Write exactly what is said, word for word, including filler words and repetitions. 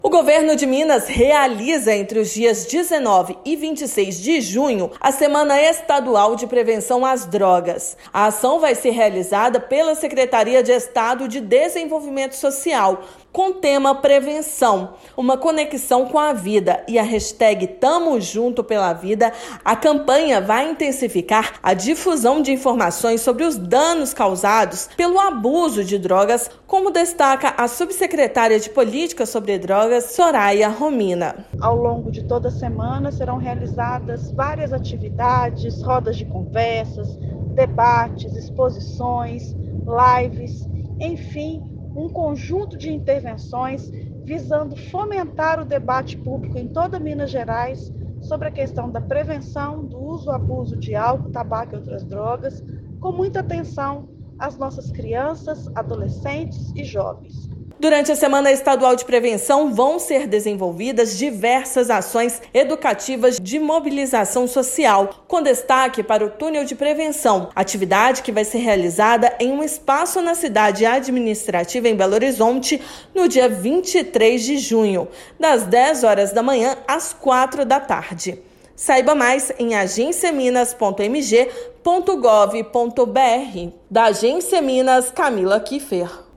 O governo de Minas realiza entre os dias dezenove e vinte e seis de junho a Semana Estadual de Prevenção às Drogas. A ação vai ser realizada pela Secretaria de Estado de Desenvolvimento Social, com tema Prevenção, uma conexão com a vida e a hashtag Tamo Junto pela Vida. A campanha vai intensificar a difusão de informações sobre os danos causados pelo abuso de drogas, como destaca a subsecretária de Política sobre Drogas, Soraya Romina. Ao longo de toda a semana serão realizadas várias atividades, rodas de conversas, debates, exposições, lives, enfim, um conjunto de intervenções visando fomentar o debate público em toda Minas Gerais sobre a questão da prevenção do uso e abuso de álcool, tabaco e outras drogas, com muita atenção às nossas crianças, adolescentes e jovens. Durante a Semana Estadual de Prevenção vão ser desenvolvidas diversas ações educativas de mobilização social, com destaque para o Túnel de Prevenção, atividade que vai ser realizada em um espaço na cidade administrativa em Belo Horizonte no dia vinte e três de junho, das dez horas da manhã às quatro da tarde. Saiba mais em agência minas ponto m g ponto gov ponto b r. Da Agência Minas, Camila Kiffer.